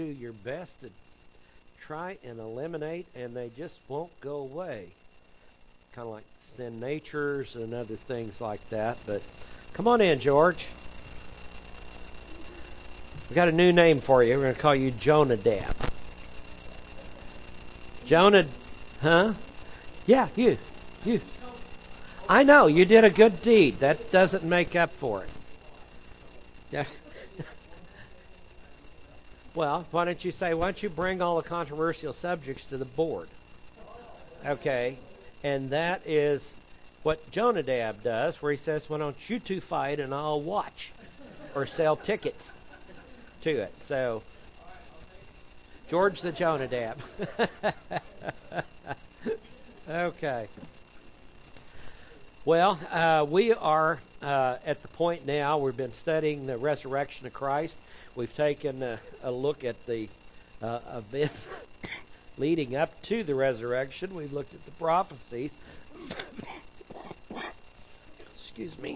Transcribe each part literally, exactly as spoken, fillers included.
do your best to try and eliminate, and they just won't go away. Kind of like sin natures and other things like that. But come on in, George. We got a new name for you. We're going to call you Jonadab. Jonah, huh? Yeah, you, you. I know you did a good deed. That doesn't make up for it. Yeah. Well, why don't you say, why don't you bring all the controversial subjects to the board? Okay. And that is what Jonadab does, where he says, why don't you two fight and I'll watch or sell tickets to it. So, George the Jonadab. Okay. Well, uh, we are uh, at the point now, we've been studying the resurrection of Christ. We've taken a, a look at the uh, events leading up to the resurrection. We've looked at the prophecies. Excuse me.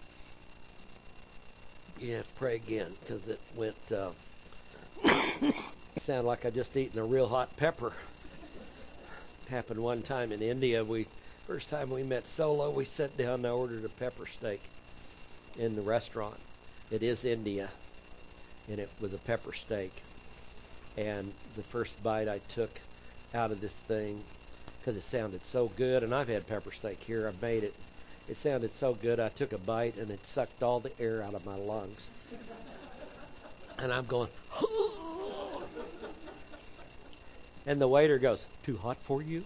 You have to pray again because it went, uh, sounded like I just eaten a real hot pepper. Happened one time in India. We First time we met Solo, we sat down and I ordered a pepper steak in the restaurant. It is India, and it was a pepper steak. And the first bite I took out of this thing, because it sounded so good, and I've had pepper steak here, I've made it. It sounded so good, I took a bite, and it sucked all the air out of my lungs. And I'm going, and the waiter goes, too hot for you?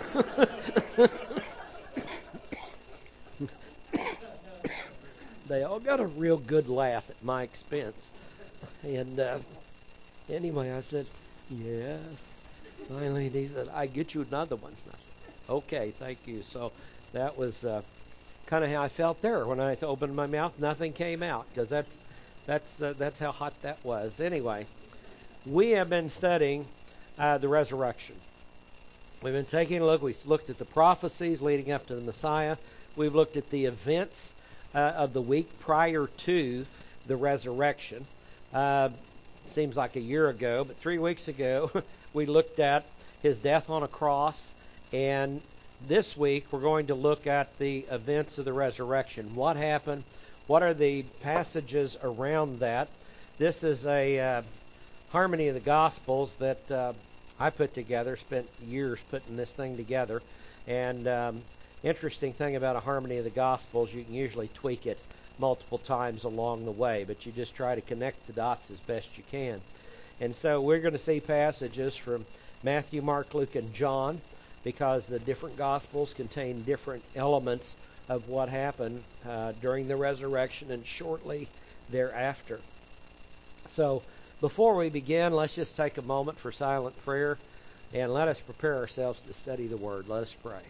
They all got a real good laugh at my expense. And uh, anyway, I said, yes. Finally, he said, I get you another one. I said, okay, thank you. So that was uh, kind of how I felt there. When I opened my mouth, nothing came out because that's that's uh, that's how hot that was. Anyway, we have been studying uh, the resurrection. We've been taking a look. We've looked at the prophecies leading up to the Messiah. We've looked at the events uh, of the week prior to the resurrection. Uh, seems like a year ago, but three weeks ago we looked at his death on a cross. And this week we're going to look at the events of the resurrection. What happened? What are the passages around that? This is a uh, harmony of the Gospels that uh, I put together, spent years putting this thing together. And um, interesting thing about a harmony of the Gospels, you can usually tweak it multiple times along the way, but you just try to connect the dots as best you can. And so we're going to see passages from Matthew, Mark, Luke, and John, because the different Gospels contain different elements of what happened uh, during the resurrection and shortly thereafter. So before we begin, let's just take a moment for silent prayer and let us prepare ourselves to study the Word. Let us pray.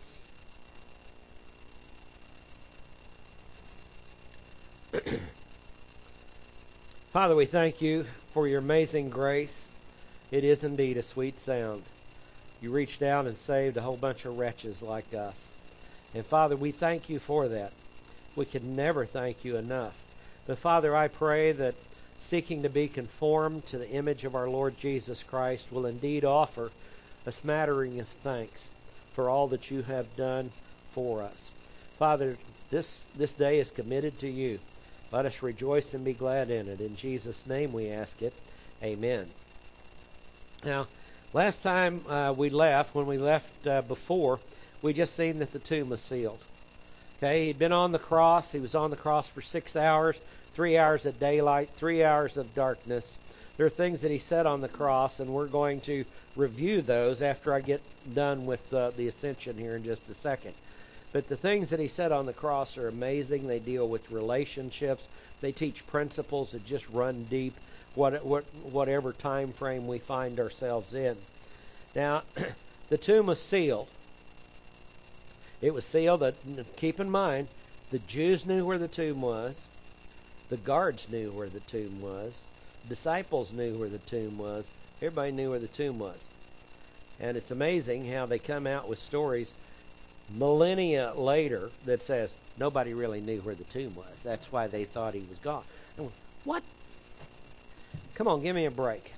Father, we thank you for your amazing grace. It is indeed a sweet sound. You reached down and saved a whole bunch of wretches like us. And Father, we thank you for that. We can never thank you enough. But Father, I pray that seeking to be conformed to the image of our Lord Jesus Christ will indeed offer a smattering of thanks for all that you have done for us. Father, this, this day is committed to you. Let us rejoice and be glad in it. In Jesus' name we ask it. Amen. Now, last time uh, we left, when we left uh, before, we just seen that the tomb was sealed. Okay, he'd been on the cross. He was on the cross for six hours, three hours of daylight, three hours of darkness. There are things that he said on the cross, and we're going to review those after I get done with uh, the ascension here in just a second. But the things that he said on the cross are amazing. They deal with relationships. They teach principles that just run deep, what, what, whatever time frame we find ourselves in. Now, the tomb was sealed. It was sealed. That, keep in mind, the Jews knew where the tomb was. The guards knew where the tomb was. Disciples knew where the tomb was. Everybody knew where the tomb was. And it's amazing how they come out with stories millennia later that says nobody really knew where the tomb was. That's why they thought he was gone. What? Come on, give me a break.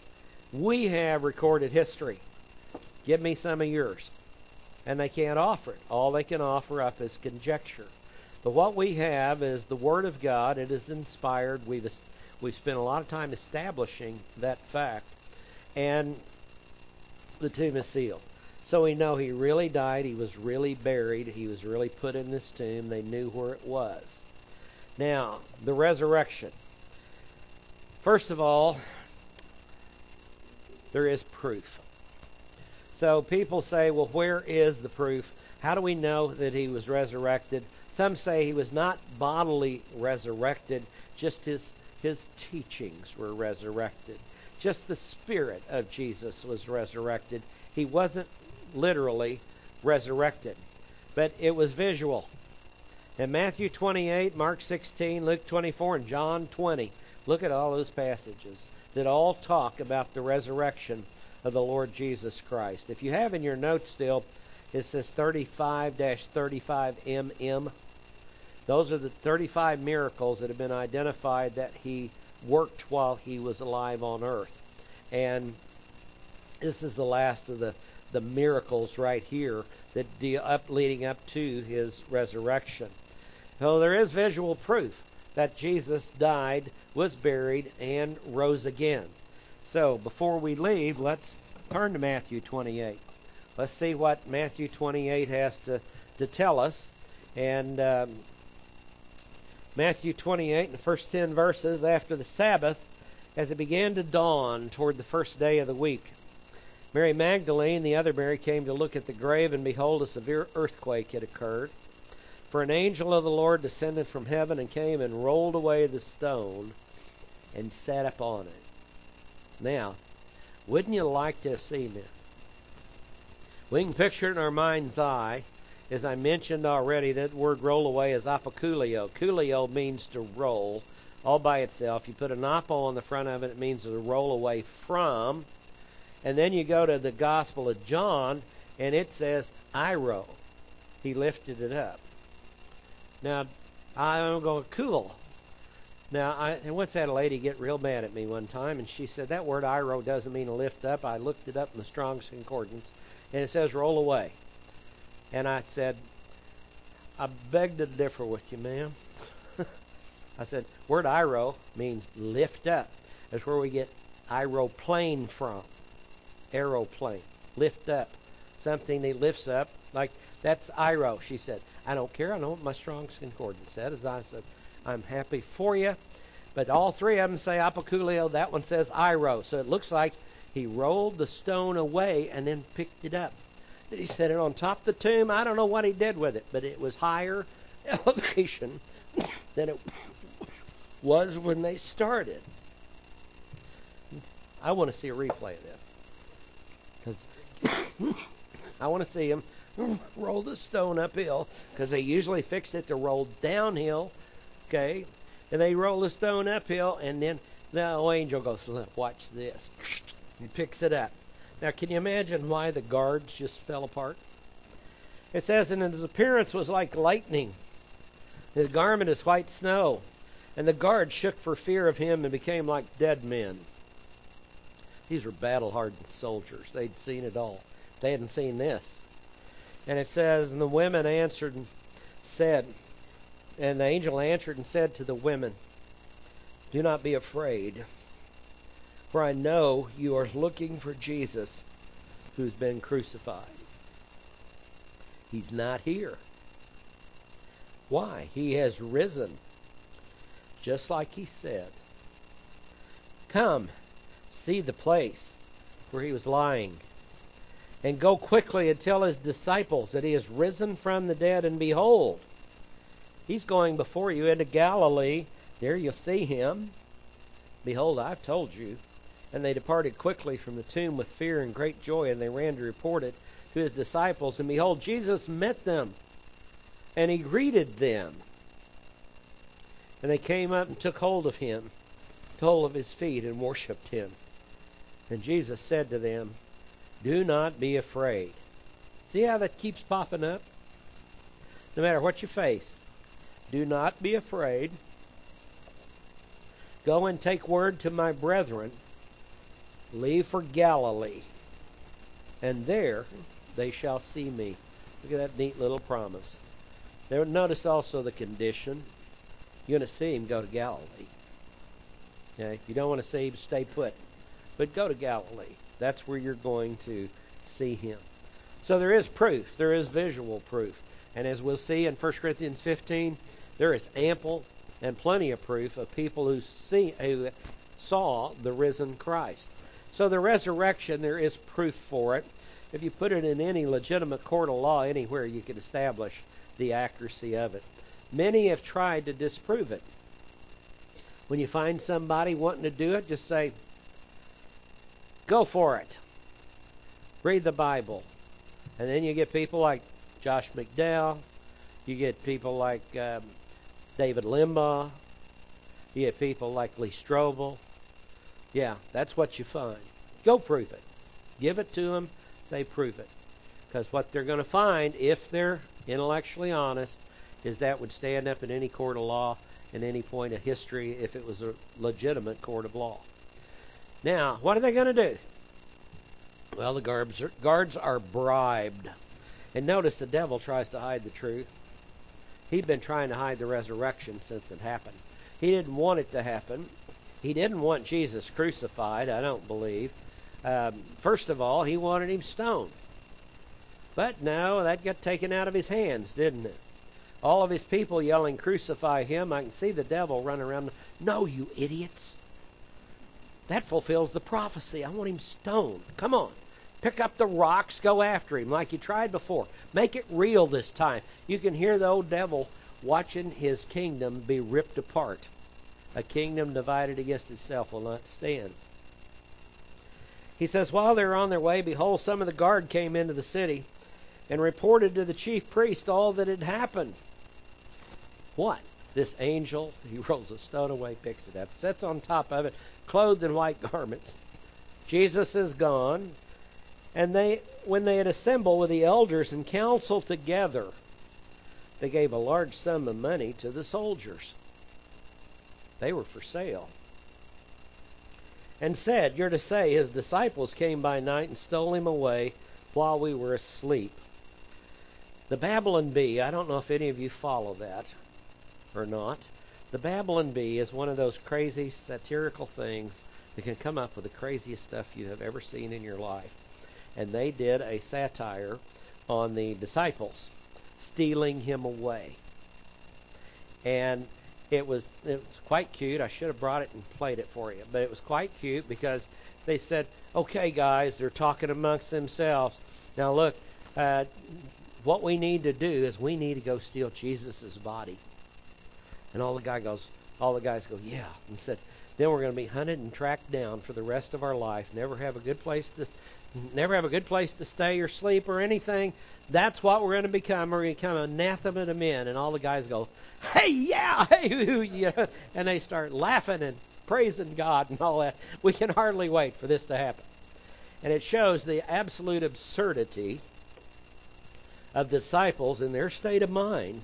We have recorded history. Give me some of yours. And they can't offer it. All they can offer up is conjecture. But what we have is the Word of God. It is inspired. We've we've spent a lot of time establishing that fact. And the tomb is sealed. So we know he really died. He was really buried. He was really put in this tomb. They knew where it was. Now, the resurrection. First of all, there is proof. So people say, well, where is the proof? How do we know that he was resurrected? Some say he was not bodily resurrected, just his, his teachings were resurrected. Just the Spirit of Jesus was resurrected. He wasn't literally resurrected, but it was visual. In Matthew twenty-eight, Mark sixteen, Luke twenty-four, and John twenty, look at all those passages that all talk about the resurrection of the Lord Jesus Christ. If you have in your notes still, it says thirty-five thirty-five M M. Those are the thirty-five miracles that have been identified that he worked while he was alive on earth. And this is the last of the, the miracles right here that deal up leading up to his resurrection. So there is visual proof that Jesus died, was buried, and rose again. So before we leave, let's turn to Matthew twenty-eight. Let's see what Matthew twenty-eight has to, to tell us. And um, Matthew twenty-eight, in the first ten verses, after the Sabbath, as it began to dawn toward the first day of the week, Mary Magdalene, the other Mary, came to look at the grave, and behold, a severe earthquake had occurred. For an angel of the Lord descended from heaven and came and rolled away the stone and sat upon it. Now, wouldn't you like to have seen that? We can picture it in our mind's eye. As I mentioned already, that word roll away is apocoolio. Coolio means to roll all by itself. You put an apo on the front of it, it means to roll away from. And then you go to the Gospel of John, and it says, iro. He lifted it up. Now, I'm going, cool. Now, I, and once had a lady get real mad at me one time, and she said, that word iro doesn't mean to lift up. I looked it up in the Strong's Concordance, and it says roll away. And I said, I beg to differ with you, ma'am. I said, word iro means lift up. That's where we get aeroplane from. Aeroplane. Lift up. Something that lifts up. Like, that's iro. She said, I don't care. I know what my Strong's Concordance said. As I said, I'm happy for you. But all three of them say apocoolio. That one says iro. So it looks like he rolled the stone away and then picked it up. He set it on top of the tomb. I don't know what he did with it, but it was higher elevation than it was when they started. I want to see a replay of this, because I want to see him roll the stone uphill, because they usually fix it to roll downhill, okay? And they roll the stone uphill, and then the angel goes, look, watch this. He picks it up. Now, can you imagine why the guards just fell apart? It says, and his appearance was like lightning. His garment is white snow. And the guards shook for fear of him and became like dead men. These were battle-hardened soldiers. They'd seen it all. They hadn't seen this. And it says, and the women answered and said, and the angel answered and said to the women, do not be afraid. For I know you are looking for Jesus who's been crucified. He's not here. Why? He has risen, just like he said. Come, see the place where he was lying, and go quickly and tell his disciples that he has risen from the dead, and behold, he's going before you into Galilee. There you'll see him. Behold, I've told you. And they departed quickly from the tomb with fear and great joy, and they ran to report it to his disciples. And behold, Jesus met them, and he greeted them. And they came up and took hold of him, took hold of his feet, and worshipped him. And Jesus said to them, do not be afraid. See how that keeps popping up? No matter what you face, do not be afraid. Go and take word to my brethren leave for Galilee, and there they shall see me. Look at that neat little promise. There, notice also the condition. You're going to see him, go to Galilee. Okay? If you don't want to see him, stay put. But go to Galilee. That's where you're going to see him. So there is proof. There is visual proof. And as we'll see in First Corinthians fifteen, there is ample and plenty of proof of people who see, who saw the risen Christ. So the resurrection, there is proof for it. If you put it in any legitimate court of law anywhere, you can establish the accuracy of it. Many have tried to disprove it. When you find somebody wanting to do it, just say, go for it. Read the Bible. And then you get people like Josh McDowell. You get people like um, David Limbaugh. You get people like Lee Strobel. Yeah, that's what you find. Go prove it. Give it to them. Say prove it. Because what they're going to find, if they're intellectually honest, is that would stand up in any court of law in any point of history if it was a legitimate court of law. Now, what are they going to do? Well, the guards are, guards are bribed. And notice the devil tries to hide the truth. He'd been trying to hide the resurrection since it happened. He didn't want it to happen. He didn't want Jesus crucified, I don't believe. Um, first of all, he wanted him stoned. But no, that got taken out of his hands, didn't it? All of his people yelling, crucify him. I can see the devil running around. No, you idiots. That fulfills the prophecy. I want him stoned. Come on. Pick up the rocks. Go after him like you tried before. Make it real this time. You can hear the old devil watching his kingdom be ripped apart. A kingdom divided against itself will not stand. He says, while they were on their way, behold, some of the guard came into the city and reported to the chief priest all that had happened. What? This angel, he rolls a stone away, picks it up, sits on top of it, clothed in white garments. Jesus is gone. And they, when they had assembled with the elders and council together, they gave a large sum of money to the soldiers. They were for sale. And said, you're to say, his disciples came by night and stole him away while we were asleep. The Babylon Bee, I don't know if any of you follow that or not. The Babylon Bee is one of those crazy satirical things that can come up with the craziest stuff you have ever seen in your life. And they did a satire on the disciples, stealing him away. And it was it was quite cute. I should have brought it and played it for you. But it was quite cute because they said, okay, guys, they're talking amongst themselves. Now, look, uh, what we need to do is we need to go steal Jesus' body. And all the guy goes, all the guys go, yeah. And said, then we're going to be hunted and tracked down for the rest of our life. Never have a good place to Never have a good place to stay or sleep or anything. That's what we're going to become. We're going to become anathema to men. And all the guys go, hey, yeah, hey, yeah. And they start laughing and praising God and all that. We can hardly wait for this to happen. And it shows the absolute absurdity of disciples in their state of mind.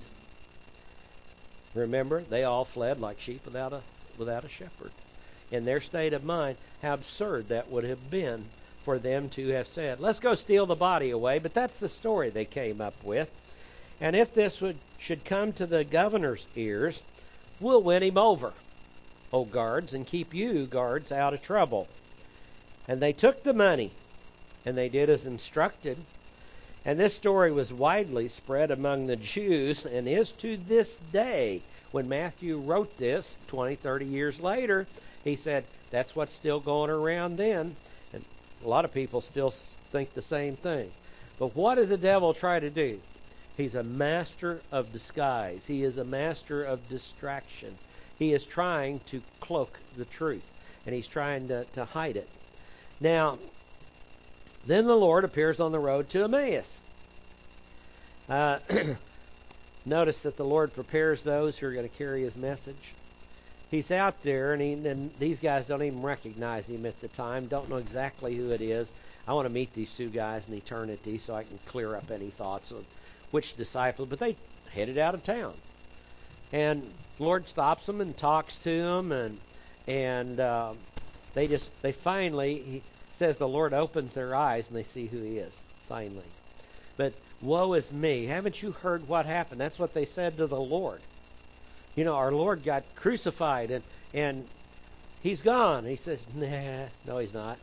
Remember, they all fled like sheep without a without a shepherd. In their state of mind, how absurd that would have been for them to have said, let's go steal the body away. But that's the story they came up with. And if this would should come to the governor's ears, we'll win him over, O guards, and keep you, guards, out of trouble. And they took the money, and they did as instructed. And this story was widely spread among the Jews, and is to this day. When Matthew wrote this, twenty, thirty years later, he said, that's what's still going around then. And a lot of people still think the same thing. But what does the devil try to do? He's a master of disguise. He is a master of distraction. He is trying to cloak the truth, and he's trying to, to hide it. Now, then the Lord appears on the road to Emmaus. Uh, notice that the Lord prepares those who are going to carry his message. He's out there, and, he, and these guys don't even recognize him at the time, don't know exactly who it is. I want to meet these two guys in eternity so I can clear up any thoughts of which disciples. But they headed out of town. And the Lord stops them and talks to them, and and uh, they just, they finally, he, says the Lord opens their eyes and they see who he is, finally. But woe is me. Haven't you heard what happened? That's what they said to the Lord. You know, our Lord got crucified and, and he's gone. He says, nah, no, he's not.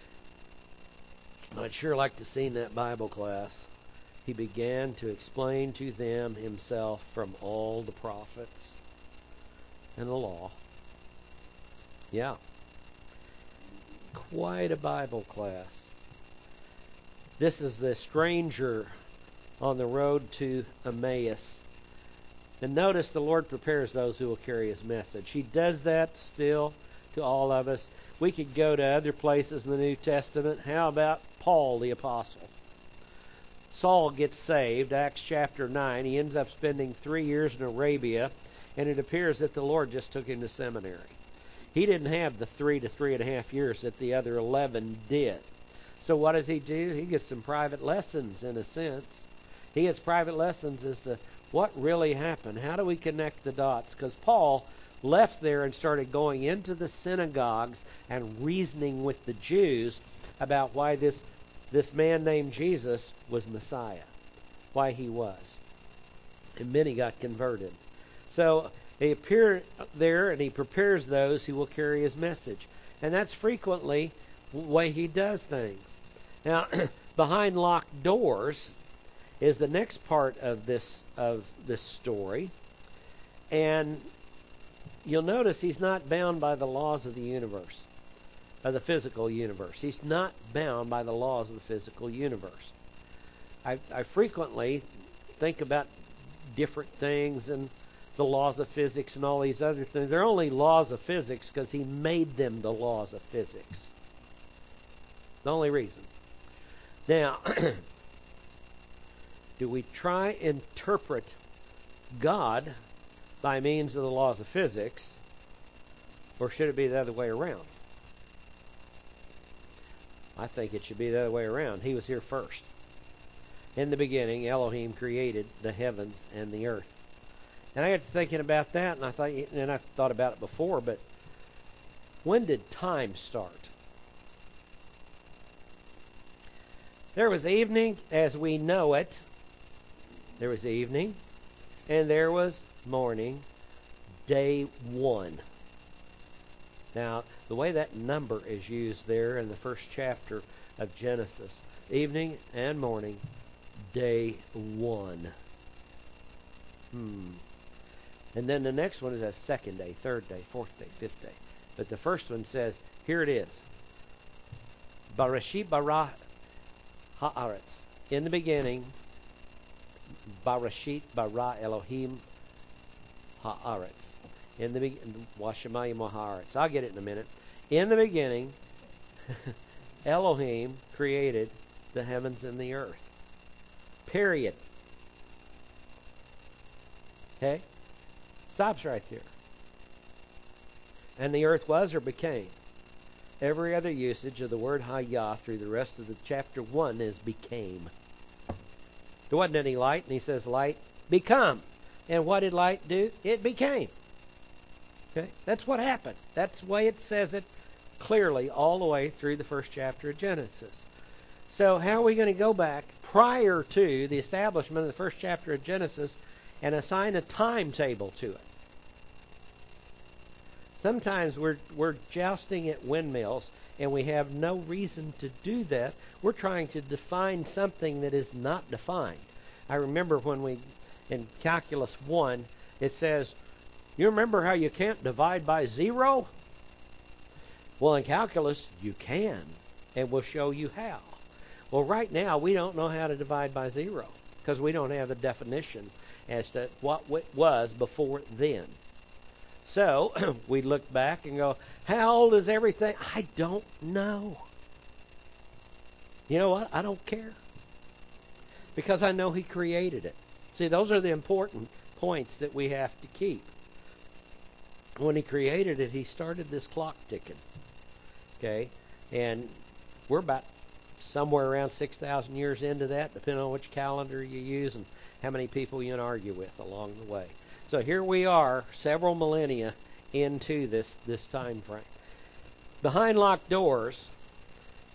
I'd sure like to see in that Bible class. He began to explain to them himself from all the prophets and the law. Yeah. Quite a Bible class. This is the stranger on the road to Emmaus. And notice the Lord prepares those who will carry his message. He does that still to all of us. We could go to other places in the New Testament. How about Paul the Apostle? Saul gets saved, Acts chapter nine. He ends up spending three years in Arabia, and it appears that the Lord just took him to seminary. He didn't have the three to three and a half years that the other eleven did. So what does he do? He gets some private lessons, in a sense. He gets private lessons as to what really happened. How do we connect the dots? Because Paul left there and started going into the synagogues and reasoning with the Jews about why this, this man named Jesus was Messiah, why he was. And many got converted. So he appeared there and he prepares those who will carry his message. And that's frequently the way he does things. Now, behind locked doors is the next part of this of this story. And you'll notice he's not bound by the laws of the universe, of the physical universe. He's not bound by the laws of the physical universe. I, I frequently think about different things and the laws of physics and all these other things. They're only laws of physics because he made them the laws of physics. The only reason. Now, do we try and interpret God by means of the laws of physics, or should it be the other way around? I think it should be the other way around. He was here first. In the beginning, Elohim created the heavens and the earth. And I got to thinking about that, and I thought, and I've thought about it before, but when did time start? There was evening as we know it. There was evening, and there was morning, day one. Now, the way that number is used there in the first chapter of Genesis, evening and morning, day one. Hmm. And then the next one is a second day, third day, fourth day, fifth day. But the first one says, here it is. Barashit bara haaretz. In the beginning, Barashit bara Elohim haaretz. In the beginning, Washamayim haaretz. I'll get it in a minute. In the beginning, Elohim created the heavens and the earth. Period. Okay? Stops right there. And the earth was or became. Every other usage of the word hayah through the rest of the chapter one is became. There wasn't any light, and he says light become. And what did light do? It became. Okay? That's what happened. That's the way it says it clearly all the way through the first chapter of Genesis. So how are we going to go back prior to the establishment of the first chapter of Genesis and assign a timetable to it? Sometimes we're we're jousting at windmills, and we have no reason to do that. We're trying to define something that is not defined. I remember when we, in Calculus one, it says, you remember how you can't divide by zero? Well, in calculus, you can, and we'll show you how. Well, right now, we don't know how to divide by zero, because we don't have a definition as to what it was before then. So, we look back and go, how old is everything? I don't know. You know what? I don't care. Because I know he created it. See, those are the important points that we have to keep. When he created it, he started this clock ticking. Okay? And we're about somewhere around six thousand years into that, depending on which calendar you use and how many people you can argue with along the way. So here we are, several millennia into this, this time frame. Behind locked doors,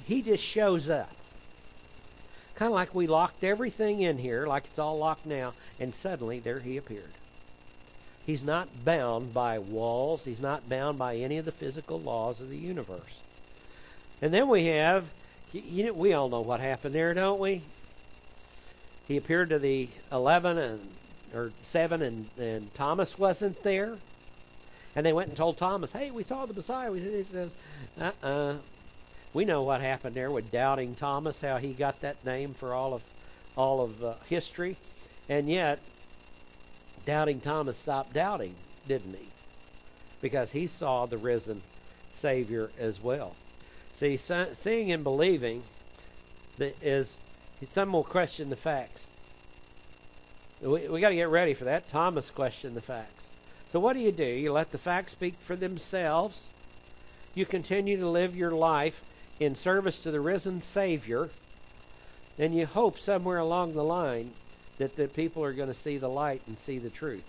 he just shows up. Kind of like we locked everything in here, like it's all locked now, and suddenly there he appeared. He's not bound by walls. He's not bound by any of the physical laws of the universe. And then we have, you know, we all know what happened there, don't we? He appeared to the eleven and or seven, and, and Thomas wasn't there. And they went and told Thomas, "Hey, we saw the Messiah." He says, "Uh-uh." We know what happened there with doubting Thomas, how he got that name for all of all of uh, history, and yet doubting Thomas stopped doubting, didn't he? Because he saw the risen Savior as well. See, seeing and believing is, some will question the facts. We, we got to get ready for that. Thomas questioned the facts. So what do you do? You let the facts speak for themselves. You continue to live your life in service to the risen Savior. And you hope somewhere along the line that the people are going to see the light and see the truth.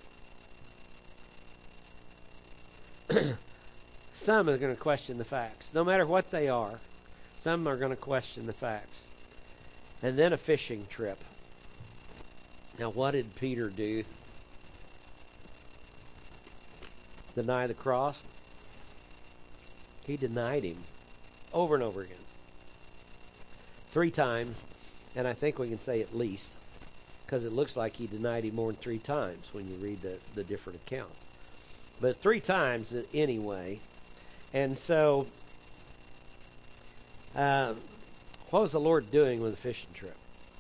Some are going to question the facts. No matter what they are, some are going to question the facts. And then a fishing trip. Now, what did Peter do? Deny the cross? He denied him over and over again. Three times, and I think we can say at least, because it looks like he denied him more than three times when you read the, the different accounts. But three times anyway. And so, uh, what was the Lord doing with the fishing trip?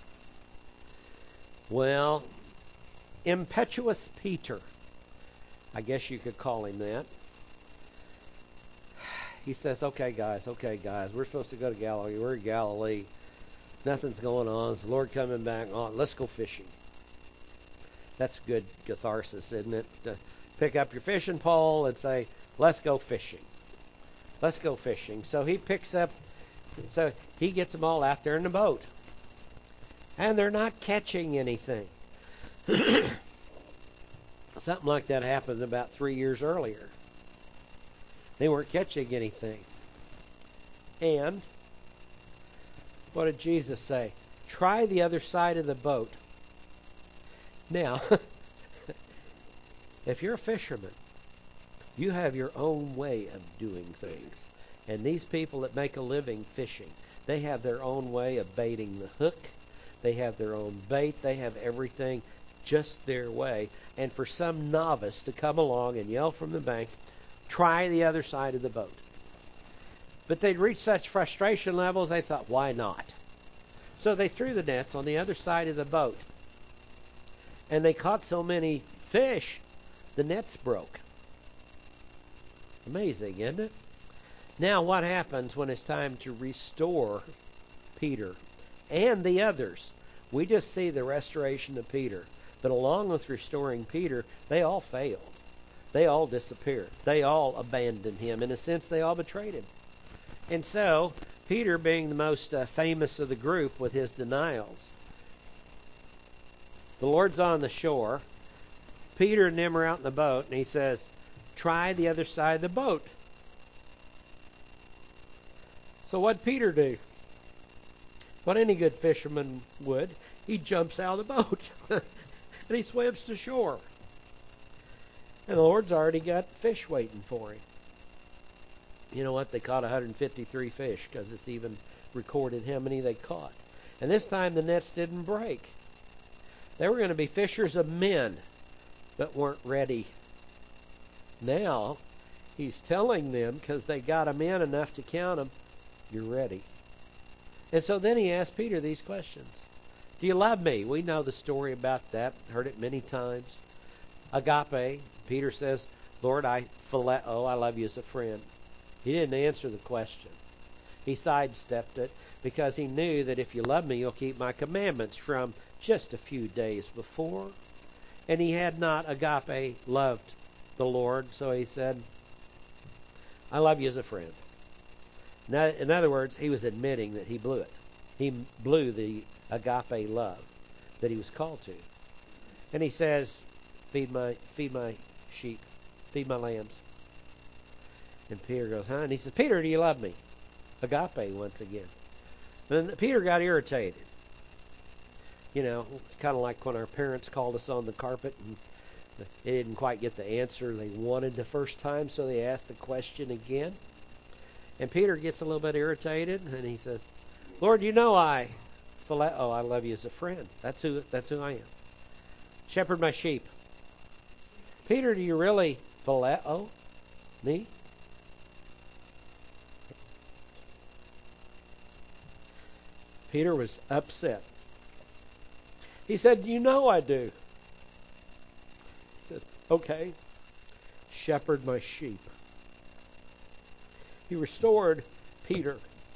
Well, impetuous Peter, I guess you could call him that. He says, okay, guys, okay, guys, we're supposed to go to Galilee. We're in Galilee. Nothing's going on. Is the Lord coming back on? Let's go fishing. That's good catharsis, isn't it? To pick up your fishing pole and say, let's go fishing. Let's go fishing. So he picks up, so he gets them all out there in the boat. And they're not catching anything. Something like that happened about three years earlier. They weren't catching anything. And what did Jesus say? Try the other side of the boat. Now, if you're a fisherman, you have your own way of doing things. And these people that make a living fishing, they have their own way of baiting the hook. They have their own bait. They have everything just their way. And for some novice to come along and yell from the bank, try the other side of the boat. But they'd reached such frustration levels, they thought, why not? So they threw the nets on the other side of the boat. And they caught so many fish, the nets broke. Amazing, isn't it? Now what happens when it's time to restore Peter and the others? We just see the restoration of Peter. But along with restoring Peter, they all failed. They all disappeared. They all abandoned him. In a sense, they all betrayed him. And so, Peter, being the most uh, famous of the group with his denials, the Lord's on the shore. Peter and them are out in the boat, and he says, try the other side of the boat. So what'd Peter do? What any good fisherman would. He jumps out of the boat, and he swims to shore. And the Lord's already got fish waiting for him. You know what? They caught one hundred fifty-three fish, because it's even recorded how many they caught. And this time the nets didn't break. They were going to be fishers of men, but weren't ready. Now, he's telling them, because they got them in enough to count them, you're ready. And so then he asked Peter these questions. Do you love me? We know the story about that. Heard it many times. Agape. Peter says, Lord, I phileo, I love you as a friend. He didn't answer the question. He sidestepped it because he knew that if you love me, you'll keep my commandments from just a few days before. And he had not agape loved the Lord, so he said, I love you as a friend. Now, in other words, he was admitting that he blew it. He blew the agape love that he was called to. And he says, feed my feed my sheep, feed my lambs. And Peter goes, huh? And he says, Peter, do you love me? Agape once again. Then Peter got irritated. You know, kind of like when our parents called us on the carpet and they didn't quite get the answer they wanted the first time, so they asked the question again. And Peter gets a little bit irritated, and he says, Lord, you know I, oh, I love you as a friend. That's who, that's who I am. Shepherd my sheep. Peter, do you really phileo me? Peter was upset. He said, you know I do. He said, okay, shepherd my sheep. He restored Peter.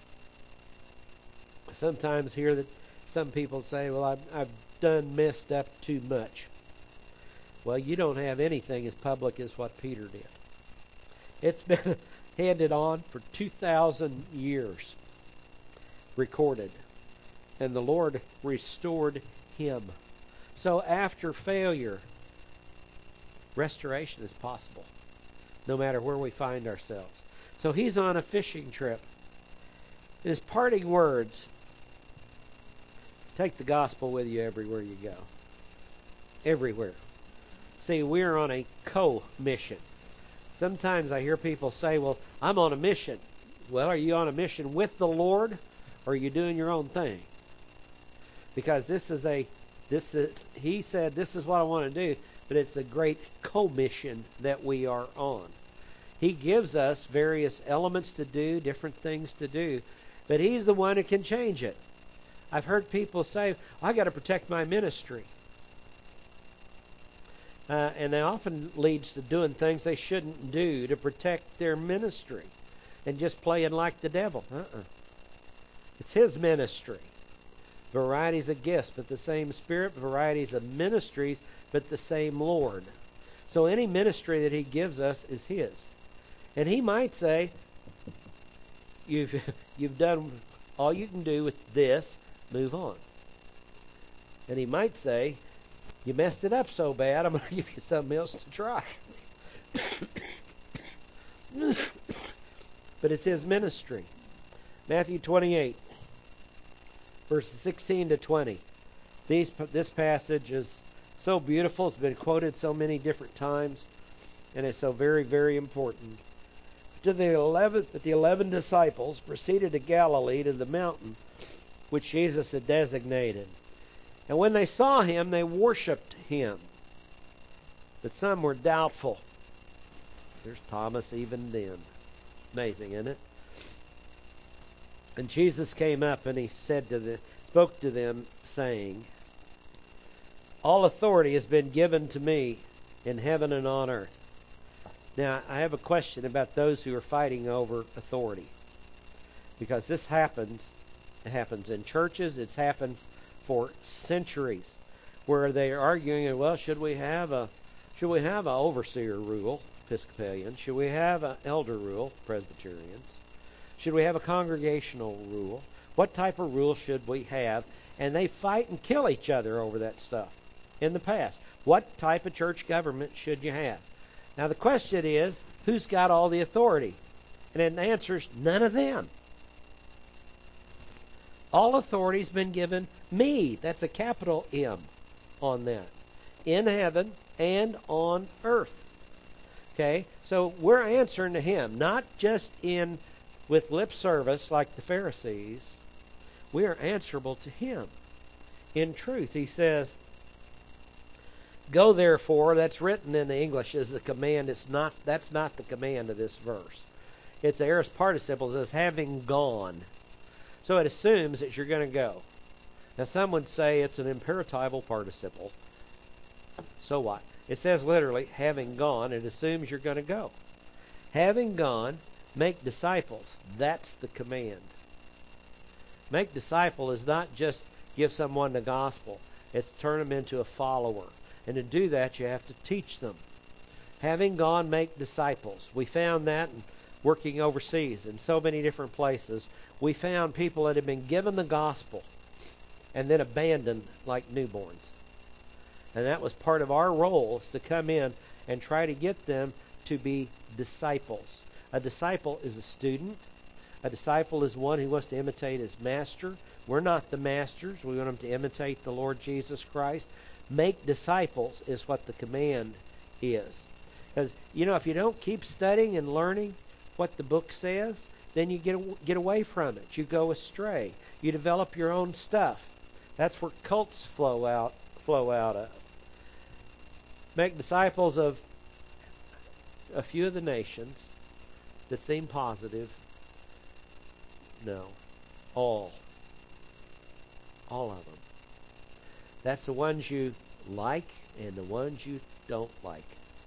I sometimes hear that some people say, well, I've, I've done messed up too much. Well, you don't have anything as public as what Peter did. It's been handed on for two thousand years, recorded. And the Lord restored him. So after failure, restoration is possible, no matter where we find ourselves. So he's on a fishing trip. His parting words, take the gospel with you everywhere you go. Everywhere. See, we're on a co-mission. Sometimes I hear people say, well, I'm on a mission. Well, are you on a mission with the Lord, or are you doing your own thing? Because this is a, this is, he said, this is what I want to do, but it's a great co-mission that we are on. He gives us various elements to do, different things to do, but he's the one who can change it. I've heard people say, I got to protect my ministry. Uh, and that often leads to doing things they shouldn't do to protect their ministry and just playing like the devil. Uh-uh. It's his ministry. Varieties of gifts, but the same Spirit. Varieties of ministries, but the same Lord. So any ministry that he gives us is his. And he might say, you've, you've done all you can do with this, move on. And he might say, you messed it up so bad, I'm going to give you something else to try. But it's his ministry. Matthew twenty-eight. Verses sixteen to twenty. These, this passage is so beautiful. It's been quoted so many different times. And it's so very, very important. To the eleven, that the eleven disciples proceeded to Galilee, to the mountain which Jesus had designated. And when they saw him, they worshipped him. But some were doubtful. There's Thomas even then. Amazing, isn't it? And Jesus came up and he said to them, spoke to them, saying, all authority has been given to me in heaven and on earth. Now, I have a question about those who are fighting over authority. Because this happens, it happens in churches, it's happened for centuries, where they are arguing, well, should we have a should we have an overseer rule, Episcopalian? Should we have an elder rule, Presbyterians? Should we have a congregational rule? What type of rule should we have? And they fight and kill each other over that stuff in the past. What type of church government should you have? Now the question is, who's got all the authority? And the answer is none of them. All authority's been given me. That's a capital M on that. In heaven and on earth. Okay? So we're answering to him, not just in with lip service like the Pharisees. We are answerable to him. In truth, he says, go therefore, that's written in the English as a command. It's not, that's not the command of this verse. It's an aorist participle. It says, having gone. So it assumes that you're going to go. Now some would say it's an imperatival participle. So what? It says literally, having gone. It assumes you're going to go. Having gone, make disciples. That's the command. Make disciple is not just give someone the gospel. It's turn them into a follower. And to do that, you have to teach them. Having gone, make disciples. We found that in working overseas in so many different places. We found people that had been given the gospel and then abandoned like newborns. And that was part of our roles, to come in and try to get them to be disciples. A disciple is a student. A disciple is one who wants to imitate his master. We're not the masters. We want them to imitate the Lord Jesus Christ. Make disciples is what the command is. Because, you know, if you don't keep studying and learning what the book says, then you get get away from it. You go astray. You develop your own stuff. That's where cults flow out flow out of. Make disciples of a few of the nations that seem positive. No. All. All of them. That's the ones you like and the ones you don't like.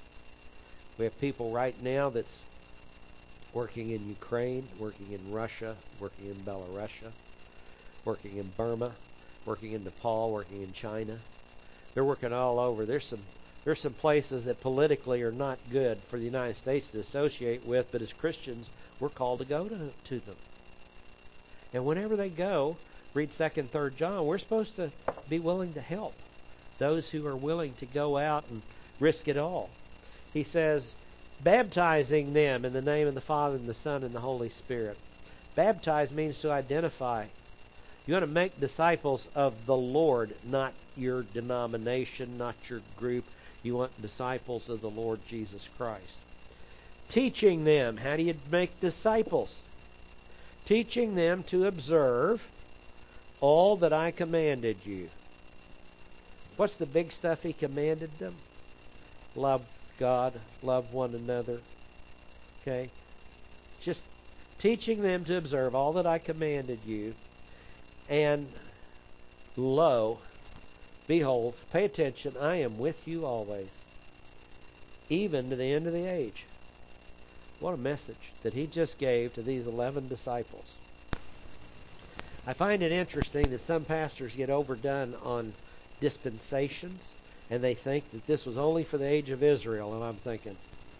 We have people right now that's working in Ukraine, working in Russia, working in Belarus, working in Burma, working in Nepal, working in China. They're working all over. There's some there's some places that politically are not good for the United States to associate with, but as Christians, we're called to go to, to them. And whenever they go, read second, third John, we're supposed to be willing to help those who are willing to go out and risk it all. He says, baptizing them in the name of the Father and the Son and the Holy Spirit. Baptize means to identify. You want to make disciples of the Lord, not your denomination, not your group. You want disciples of the Lord Jesus Christ. Teaching them. How do you make disciples? Teaching them to observe all that I commanded you. What's the big stuff he commanded them? Love God, love one another. Okay? Just teaching them to observe all that I commanded you. And lo, behold, pay attention, I am with you always, even to the end of the age. What a message that he just gave to these eleven disciples. I find it interesting that some pastors get overdone on dispensations, and they think that this was only for the age of Israel. And I'm thinking,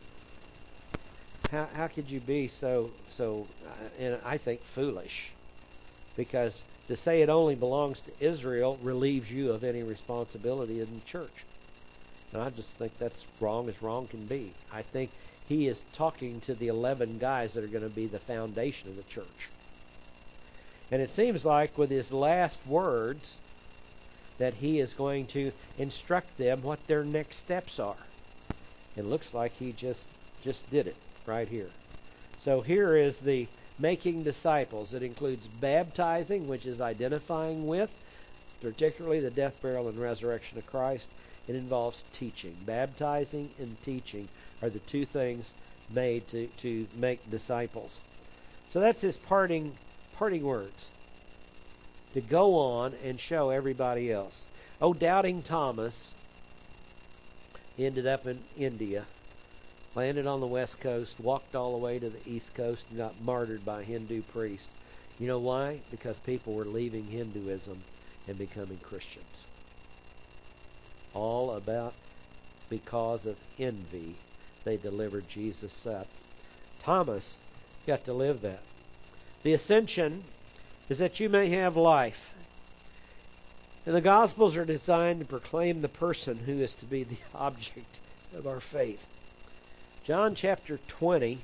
how how could you be so so? And I think foolish, because to say it only belongs to Israel relieves you of any responsibility in the church. And I just think that's wrong as wrong can be. I think he is talking to the eleven guys that are going to be the foundation of the church. And it seems like with his last words that he is going to instruct them what their next steps are. It looks like he just just did it right here. So here is the making disciples. It includes baptizing, which is identifying with, particularly the death, burial, and resurrection of Christ. It involves teaching. Baptizing and teaching are the two things made to, to make disciples. So that's his parting parting words. To go on and show everybody else. Oh, doubting Thomas ended up in India, landed on the west coast, walked all the way to the east coast, and got martyred by a Hindu priest. You know why? Because people were leaving Hinduism and becoming Christians. All about because of envy, they delivered Jesus up. Thomas got to live that. The ascension is that you may have life. And the Gospels are designed to proclaim the person who is to be the object of our faith. John chapter twenty,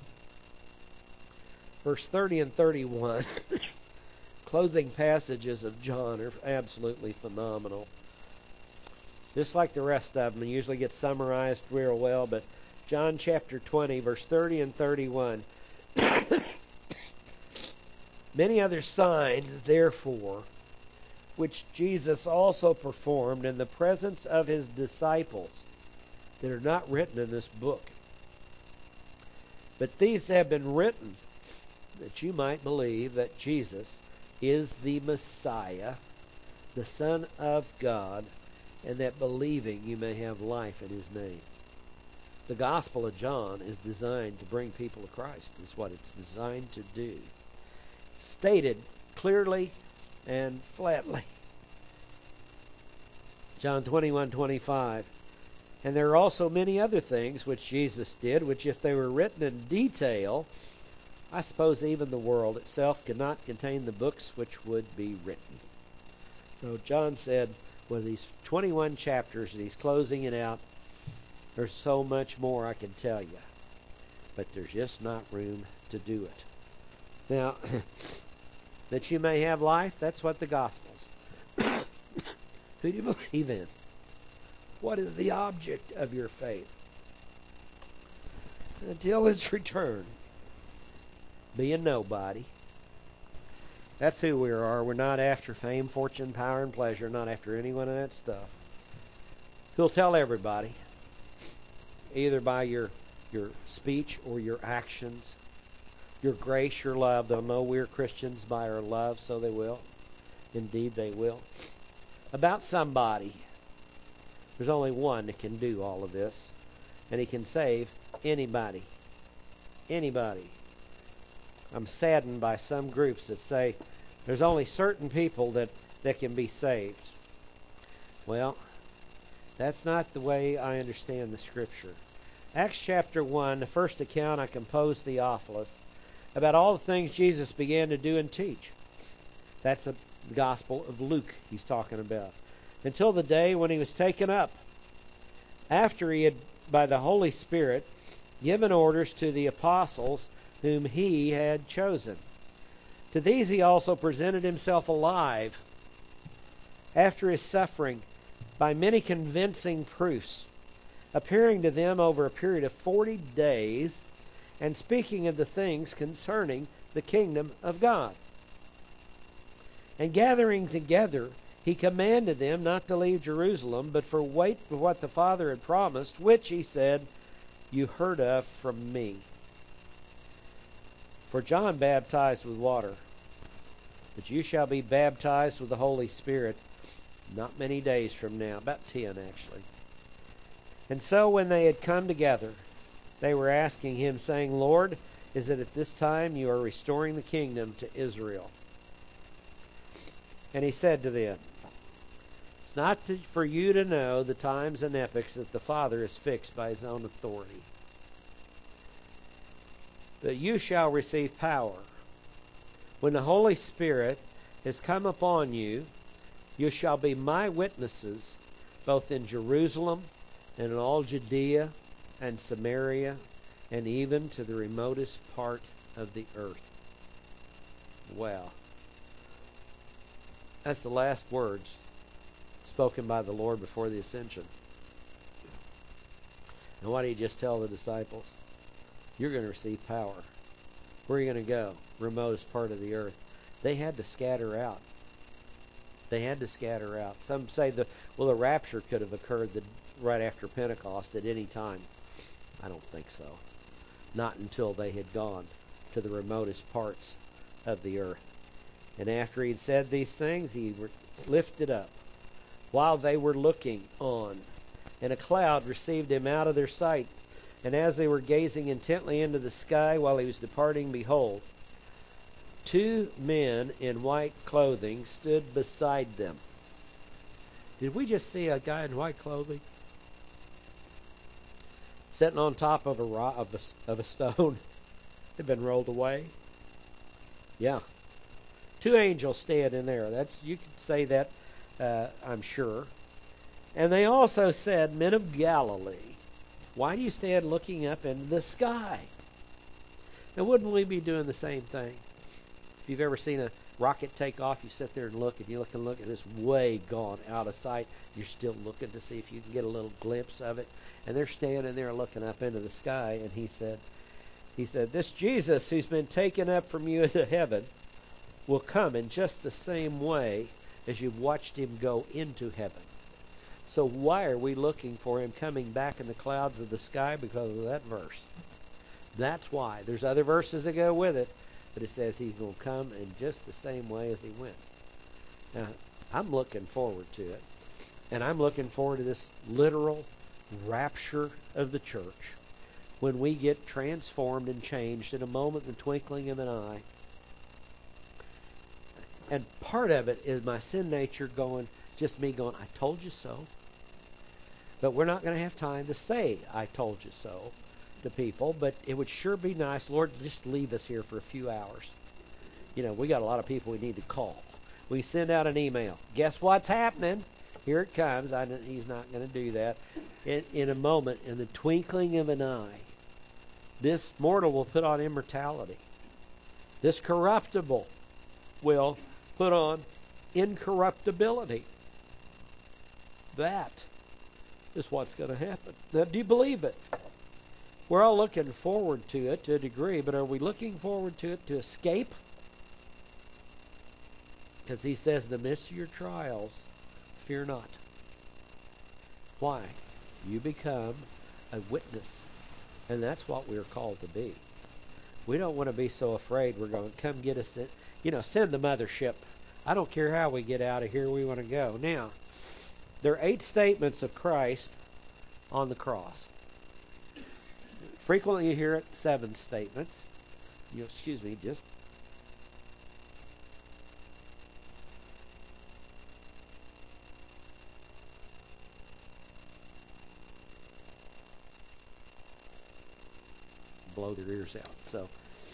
verse thirty and thirty-one, closing passages of John are absolutely phenomenal. Just like the rest of them, they usually get summarized real well, but John chapter twenty, verse thirty and thirty-one. Many other signs, therefore, which Jesus also performed in the presence of his disciples, that are not written in this book. But these have been written that you might believe that Jesus is the Messiah, the Son of God, and that believing you may have life in his name. The Gospel of John is designed to bring people to Christ. It's what it's designed to do. Stated clearly and flatly. John twenty-one twenty-five. And there are also many other things which Jesus did, which if they were written in detail, I suppose even the world itself could not contain the books which would be written. So John said, with these twenty-one chapters, and he's closing it out, there's so much more I can tell you, but there's just not room to do it. Now, that you may have life, that's what the Gospels. Who do you believe in? What is the object of your faith? Until His return, be a nobody. That's who we are. We're not after fame, fortune, power, and pleasure. Not after any one of that stuff. Who'll tell everybody, either by your your speech or your actions, your grace, your love. They'll know we're Christians by our love, so they will. Indeed, they will. About somebody. There's only one that can do all of this, and He can save anybody. Anybody. I'm saddened by some groups that say there's only certain people that, that can be saved. Well, that's not the way I understand the Scripture. Acts chapter one, the first account I composed Theophilus about all the things Jesus began to do and teach. That's a, the Gospel of Luke He's talking about. Until the day when He was taken up, after He had, by the Holy Spirit, given orders to the apostles whom He had chosen. To these He also presented Himself alive after His suffering by many convincing proofs, appearing to them over a period of forty days and speaking of the things concerning the kingdom of God. And gathering together, He commanded them not to leave Jerusalem, but for wait for what the Father had promised, which He said, you heard of from me. For John baptized with water, but you shall be baptized with the Holy Spirit not many days from now, about ten actually. And so when they had come together, they were asking Him, saying, Lord, is it at this time you are restoring the kingdom to Israel? And He said to them, it's not to, for you to know the times and epochs that the Father has fixed by His own authority. But you shall receive power. When the Holy Spirit has come upon you, you shall be my witnesses, both in Jerusalem and in all Judea and Samaria, and even to the remotest part of the earth. Wow. That's the last words spoken by the Lord before the ascension. And what did He just tell the disciples? You're going to receive power. Where are you going to go? Remotest part of the earth. They had to scatter out. They had to scatter out. Some say the well, the rapture could have occurred the, right after Pentecost at any time. I don't think so. Not until they had gone to the remotest parts of the earth. And after He'd said these things, He lifted up while they were looking on. And a cloud received Him out of their sight. And as they were gazing intently into the sky while He was departing, behold, two men in white clothing stood beside them. Did we just see a guy in white clothing? Sitting on top of a rock, of a, of a stone. Had been rolled away. Yeah. Two angels stand in there. That's you could say that, uh, I'm sure. And they also said, Men of Galilee, why do you stand looking up into the sky? Now, wouldn't we be doing the same thing? If you've ever seen a rocket take off, you sit there and look, and you look and look, and it's way gone out of sight. You're still looking to see if you can get a little glimpse of it. And they're standing there looking up into the sky, and he said, he said, this Jesus who's been taken up from you into heaven will come in just the same way as you've watched Him go into heaven. So why are we looking for Him coming back in the clouds of the sky? Because of that verse. That's why. There's other verses that go with it, but it says He's going to come in just the same way as He went. Now, I'm looking forward to it. And I'm looking forward to this literal rapture of the church when we get transformed and changed in a moment, in the twinkling of an eye. And part of it is my sin nature going, just me going, I told you so. But we're not going to have time to say, I told you so, to people. But it would sure be nice, Lord, just leave us here for a few hours. You know, we got a lot of people we need to call. We send out an email. Guess what's happening? Here it comes. I know He's not going to do that. In, in a moment, in the twinkling of an eye, this mortal will put on immortality. This corruptible will put on incorruptibility. That is what's going to happen. Now, do you believe it? We're all looking forward to it to a degree, but are we looking forward to it to escape? Because he says, in the midst of your trials, fear not. Why? You become a witness. And that's what we're called to be. We don't want to be so afraid we're going to come get us, in, you know, send the mothership. I don't care how we get out of here, we want to go. Now, there are eight statements of Christ on the cross. Frequently you hear it seven statements. You excuse me, just blow their ears out. So,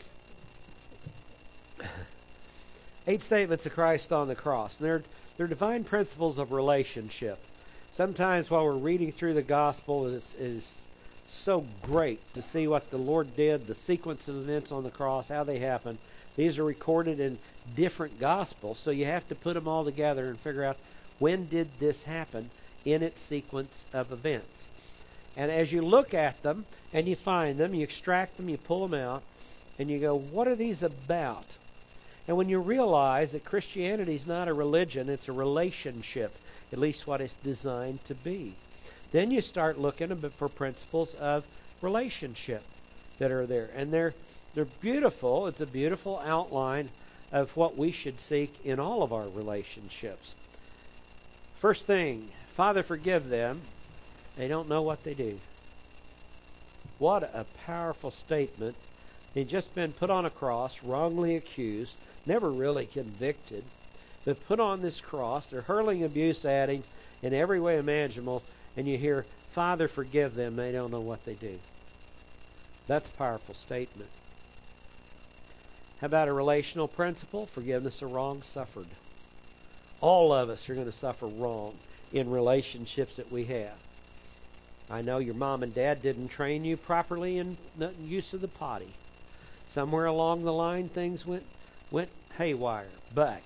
eight statements of Christ on the cross. And they're, they're divine principles of relationship. Sometimes while we're reading through the gospel, it is, it is so great to see what the Lord did, the sequence of events on the cross, how they happened. These are recorded in different gospels, so you have to put them all together and figure out when did this happen in its sequence of events. And as you look at them and you find them, you extract them, you pull them out, and you go, what are these about? And when you realize that Christianity is not a religion, it's a relationship, at least what it's designed to be, then you start looking for principles of relationship that are there. And they're they're beautiful. It's a beautiful outline of what we should seek in all of our relationships. First thing, Father, forgive them. They don't know what they do. What a powerful statement. They'd just been put on a cross, wrongly accused, never really convicted, but put on this cross. They're hurling abuse at him in every way imaginable, and you hear, Father, forgive them. They don't know what they do. That's a powerful statement. How about a relational principle? Forgiveness of wrong suffered. All of us are going to suffer wrong in relationships that we have. I know your mom and dad didn't train you properly in the use of the potty. Somewhere along the line, things went went haywire. But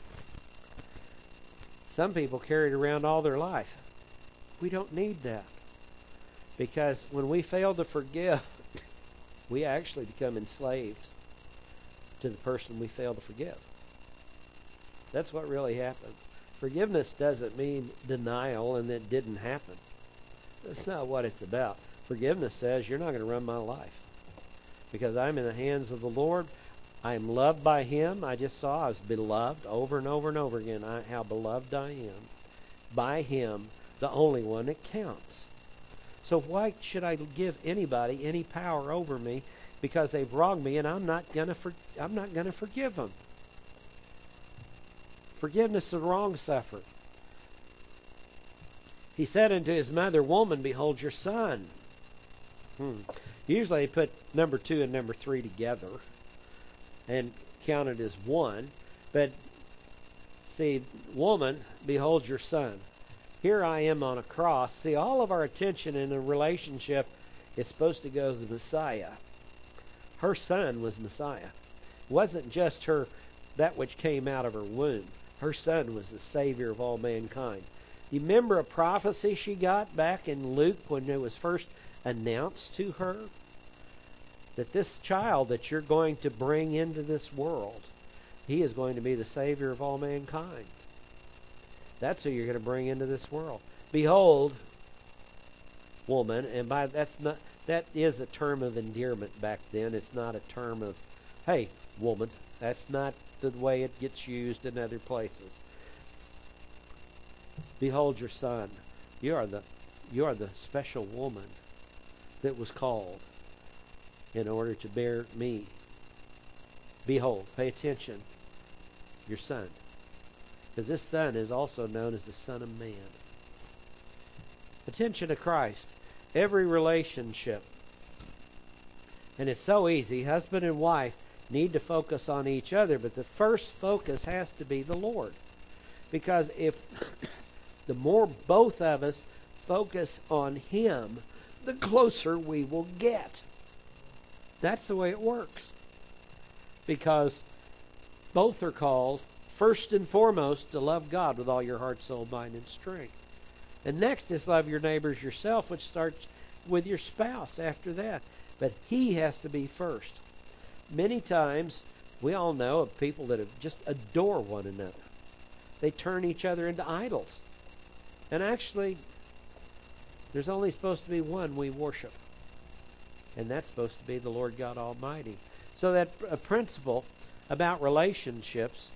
some people carry it around all their life. We don't need that. Because when we fail to forgive, we actually become enslaved to the person we fail to forgive. That's what really happens. Forgiveness doesn't mean denial and that it didn't happen. That's not what it's about. Forgiveness says you're not going to run my life. Because I'm in the hands of the Lord. I am loved by Him. I just saw I was beloved over and over and over again. I, how beloved I am. By Him, the only one that counts. So why should I give anybody any power over me because they've wronged me and I'm not going to for, I'm not going to forgive them? Forgiveness of wrong suffered. He said unto his mother, Woman, behold your son. Hmm. Usually they put number two and number three together and count it as one. But see, woman, behold your son. Here I am on a cross. See, all of our attention in a relationship is supposed to go to the Messiah. Her son was Messiah. It wasn't just her, that which came out of her womb. Her son was the Savior of all mankind. You remember a prophecy she got back in Luke when it was first announced to her? That this child that you're going to bring into this world, he is going to be the Savior of all mankind. That's who you're going to bring into this world. Behold, woman, and by that's not that is a term of endearment back then. It's not a term of, hey, woman. That's not the way it gets used in other places. Behold your son. You are the you are the special woman that was called in order to bear me. Behold, pay attention, your son. Because this son is also known as the Son of Man. Attention to Christ. Every relationship. And it's so easy. Husband and wife need to focus on each other, but the first focus has to be the Lord. Because if the more both of us focus on Him, the closer we will get. That's the way it works. because both are called, first and foremost, to love God with all your heart, soul, mind, and strength. And next is love your neighbors yourself, which starts with your spouse after that. But he has to be first. Many times, we all know of people that have just adore one another. They turn each other into idols. And actually, there's only supposed to be one we worship. And that's supposed to be the Lord God Almighty. So that a principle about relationships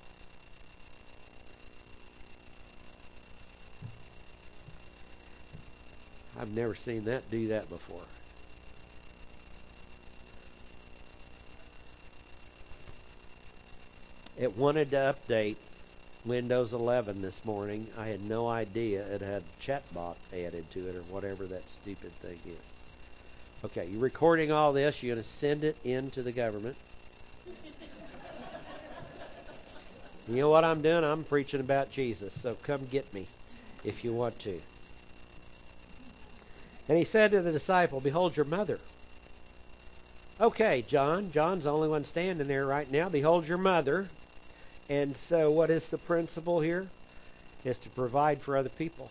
I've never seen that do that before. It wanted to update Windows eleven this morning. I had no idea it had chatbot added to it or whatever that stupid thing is. Okay, you're recording all this. You're going to send it into the government. You know what I'm doing? I'm preaching about Jesus, so come get me if you want to. And he said to the disciple, behold your mother. Okay, John. John's the only one standing there right now. Behold your mother. And so what is the principle here? Is to provide for other people.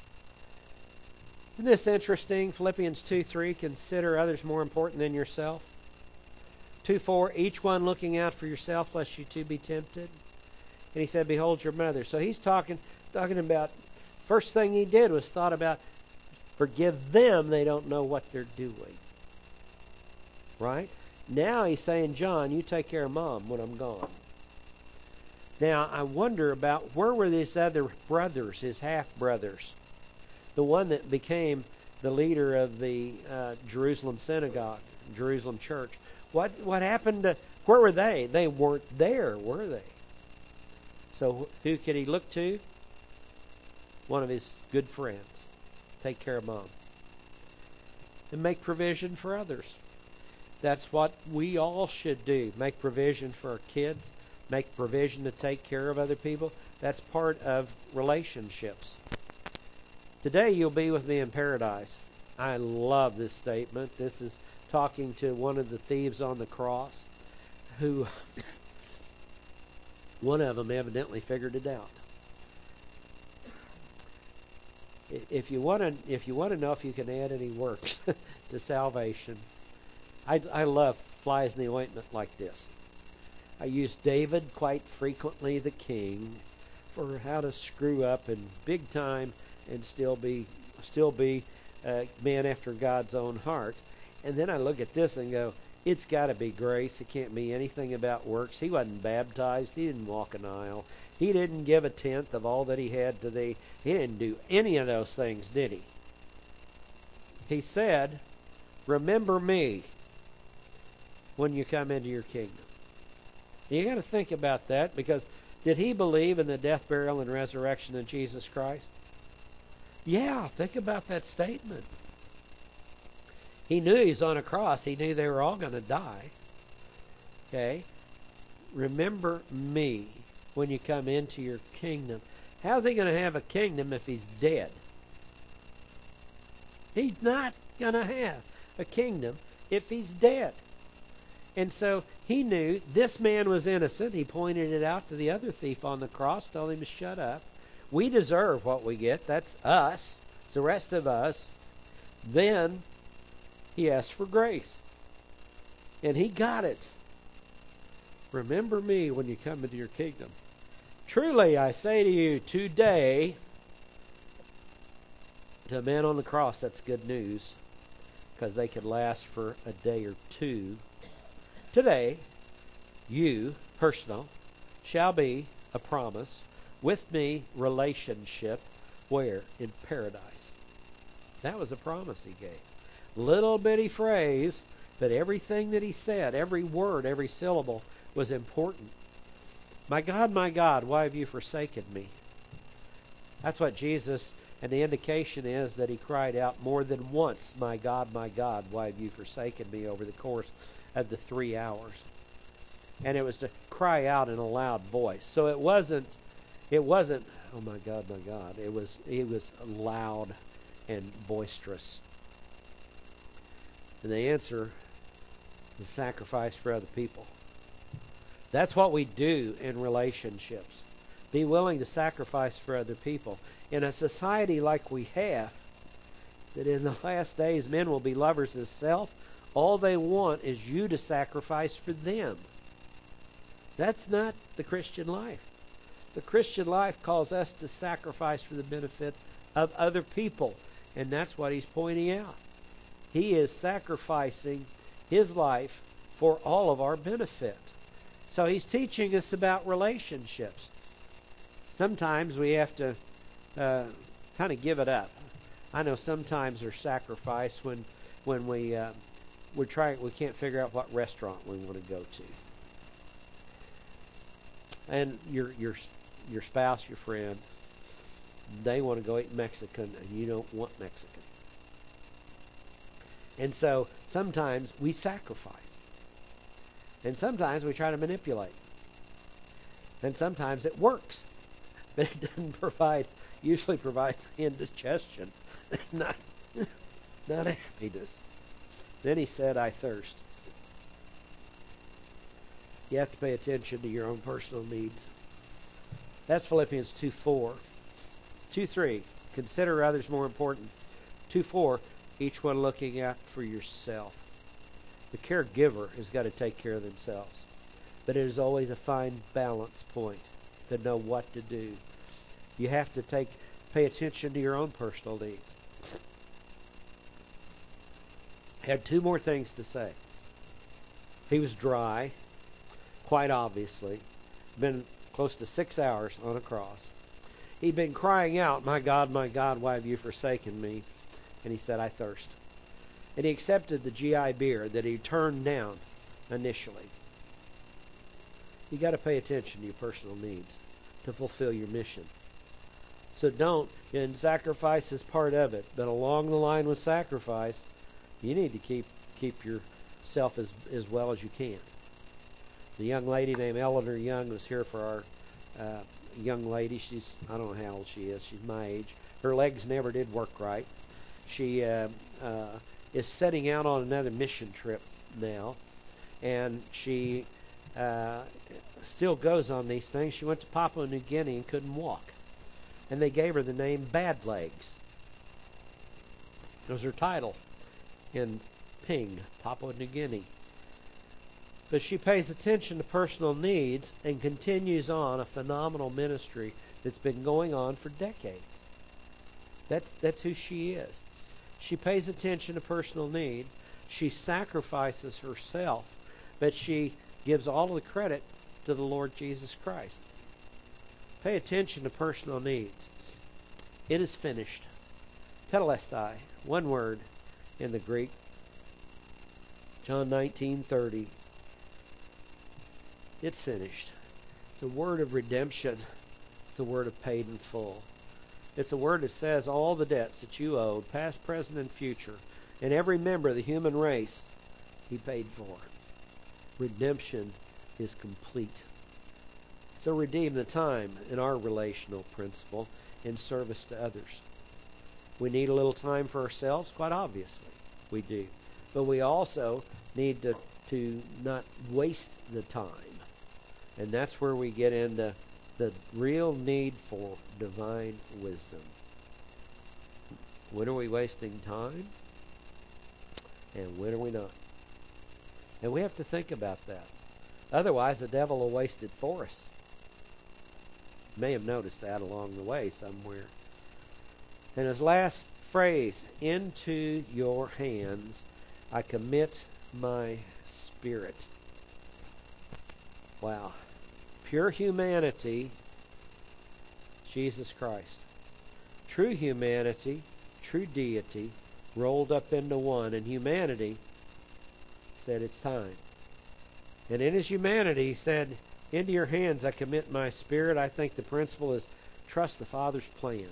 Isn't this interesting? Philippians two three, consider others more important than yourself. two four, each one looking out for yourself, lest you too be tempted. And he said, behold your mother. So he's talking, talking about, first thing he did was thought about, forgive them, they don't know what they're doing. Right? Now he's saying, John, you take care of Mom when I'm gone. Now, I wonder about where were these other brothers, his half-brothers? The one that became the leader of the uh, Jerusalem synagogue, Jerusalem church. What what happened to, where were they? They weren't there, were they? So who could he look to? One of his good friends. Take care of Mom. And make provision for others. That's what we all should do. Make provision for our kids. Make provision to take care of other people. That's part of relationships. Today you'll be with me in paradise. I love this statement. This is talking to one of the thieves on the cross who, one of them evidently figured it out. If you want to, if you want to know if you can add any works to salvation, I, I love flies in the ointment like this. I use David quite frequently, the king, for how to screw up in big time and still be still be a man after God's own heart. And then I look at this and go, it's got to be grace. It can't be anything about works. He wasn't baptized. He didn't walk an aisle. He didn't give a tenth of all that he had to thee. He didn't do any of those things, did he? He said, remember me when you come into your kingdom. You got to think about that, because did he believe in the death, burial, and resurrection of Jesus Christ? Yeah, think about that statement. He knew he was on a cross. He knew they were all going to die. Okay? Remember me when you come into your kingdom. How's he going to have a kingdom if he's dead? He's not going to have a kingdom if he's dead. And so he knew this man was innocent. He pointed it out to the other thief on the cross, told him to shut up. We deserve what we get. That's us. It's the rest of us. Then he asked for grace. And he got it. Remember me when you come into your kingdom. Truly, I say to you, today, to a man on the cross, that's good news, because they could last for a day or two. Today, you, personal, shall be a promise with me relationship where? In paradise. That was a promise he gave. Little bitty phrase, but everything that he said, every word, every syllable was important. My God, my God, why have you forsaken me? That's what Jesus, and the indication is that he cried out more than once, my God, my God, why have you forsaken me, over the course of the three hours. And it was to cry out in a loud voice. So it wasn't, it wasn't, oh my God, my God. It was, it was loud and boisterous. And the answer is sacrifice for other people. That's what we do in relationships. Be willing to sacrifice for other people. In a society like we have, that in the last days men will be lovers of self, all they want is you to sacrifice for them. That's not the Christian life. The Christian life calls us to sacrifice for the benefit of other people. And that's what he's pointing out. He is sacrificing his life for all of our benefit. So he's teaching us about relationships. Sometimes we have to uh, kind of give it up. I know sometimes there's sacrifice when when we uh, we're trying we can't figure out what restaurant we want to go to, and your your your spouse, your friend, they want to go eat Mexican, and you don't want Mexican, and so sometimes we sacrifice, and sometimes we try to manipulate, and sometimes it works, but it doesn't provide usually provides indigestion. Not, not happiness. Then he said, I thirst. You have to pay attention to your own personal needs. That's Philippians two four. two three. Consider others more important. two four. Each one looking out for yourself. The caregiver has got to take care of themselves. But it is always a fine balance point to know what to do. You have to take pay attention to your own personal needs. Had two more things to say. He was dry, quite obviously. Been close to six hours on a cross. He'd been crying out, my God, my God, why have you forsaken me? And he said, I thirst. And he accepted the G I beer that he turned down initially. You got to pay attention to your personal needs to fulfill your mission. So don't, and sacrifice is part of it, but along the line with sacrifice, you need to keep keep yourself as as well as you can. The young lady named Eleanor Young was here for our uh, young lady. She's, I don't know how old she is. She's my age. Her legs never did work right. She uh, uh, is setting out on another mission trip now, and she uh, still goes on these things. She went to Papua New Guinea and couldn't walk. And they gave her the name Bad Legs. It was her title in Ping, Papua New Guinea. But she pays attention to personal needs and continues on a phenomenal ministry that's been going on for decades. That's, that's who she is. She pays attention to personal needs. She sacrifices herself, but she gives all of the credit to the Lord Jesus Christ. Pay attention to personal needs. It is finished. Tetelestai, one word in the Greek. John nineteen thirty. It's finished. It's a word of redemption. It's a word of paid in full. It's a word that says all the debts that you owed, past, present, and future, and every member of the human race, he paid for. Redemption is complete. So redeem the time in our relational principle in service to others. We need a little time for ourselves, quite obviously. We do. But we also need to, to not waste the time. And that's where we get into the real need for divine wisdom. When are we wasting time? And when are we not? And we have to think about that. Otherwise, the devil will waste it for us. You may have noticed that along the way somewhere. And his last phrase, into your hands I commit my spirit. Wow. Pure humanity, Jesus Christ. True humanity, true deity, rolled up into one. And humanity said, it's time. And in his humanity, he said, into your hands I commit my spirit. I think the principle is trust the Father's plan.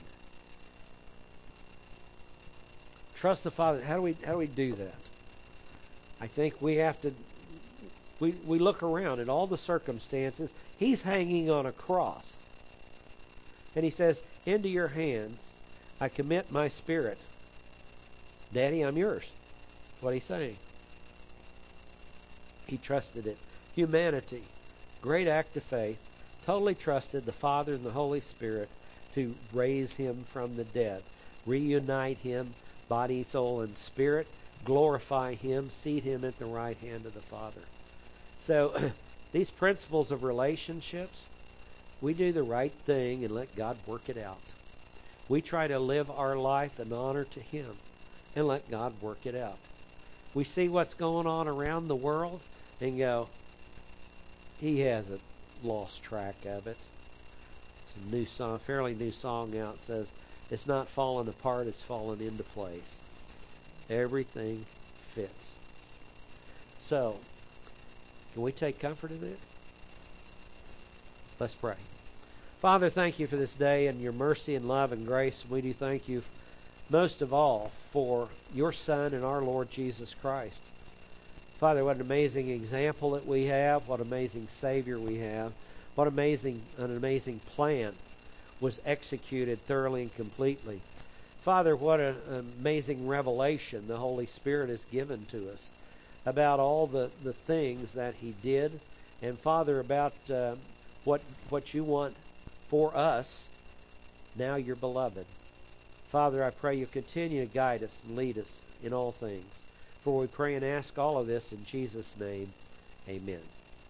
Trust the Father. How do we how do we do that? I think we have to we we look around at all the circumstances. He's hanging on a cross. And he says, into your hands I commit my spirit. Daddy, I'm yours. That's what he's saying. He trusted it. Humanity. great act of faith, totally trusted the Father and the Holy Spirit to raise him from the dead, reunite him, body, soul, and spirit, glorify him, seat him at the right hand of the Father. So these principles of relationships, we do the right thing and let God work it out. We try to live our life in honor to him and let God work it out. We see what's going on around the world and go, he hasn't lost track of it. It's a new song, fairly new song out, says, it's not falling apart, it's falling into place. Everything fits. So, can we take comfort in that? Let's pray. Father, thank you for this day and your mercy and love and grace. We do thank you most of all for your Son and our Lord Jesus Christ. Father, what an amazing example that we have. What an amazing Savior we have. What amazing, an amazing plan was executed thoroughly and completely. Father, what an amazing revelation the Holy Spirit has given to us about all the, the things that he did. And Father, about uh, what what you want for us, now your beloved. Father, I pray you continue to guide us and lead us in all things. For we pray and ask all of this in Jesus' name. Amen.